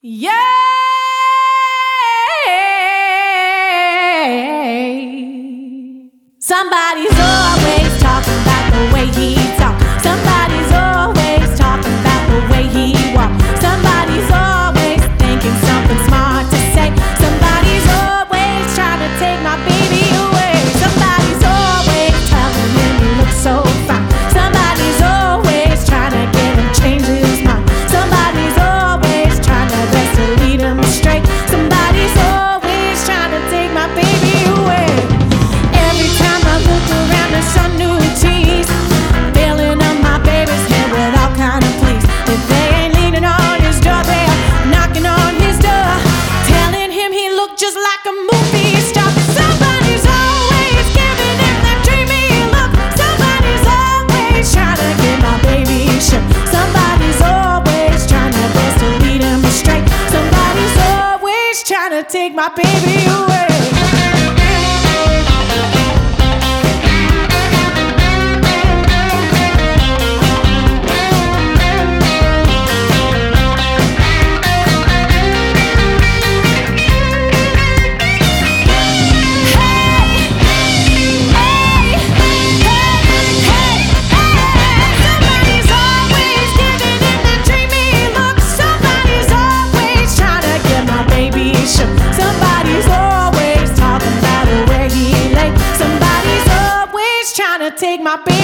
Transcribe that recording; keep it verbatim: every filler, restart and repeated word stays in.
Yeah. Somebody's always talking about the way he talks. Somebody's always talking about the way he walks. Somebody's always thinking something smart to say. Somebody's always trying to take my baby away. Somebody's always telling him he looks so fine. Somebody's always trying to get him change his mind. Somebody's always trying to best to lead him astray. Somebody's always trying to take my baby away. Every time I look around, there's some new tease, filling up my baby's head with all kind of pleas. If they ain't leaning on his door, they are knocking on his door, telling him he looked just like a movie star. Somebody's always giving him that dreamy look. Somebody's always trying to get my baby shook. Somebody's always trying their best to lead him astray. Somebody's always trying to take my baby away. Somebody's always talking about the way he lay. Somebody's always trying to take my baby.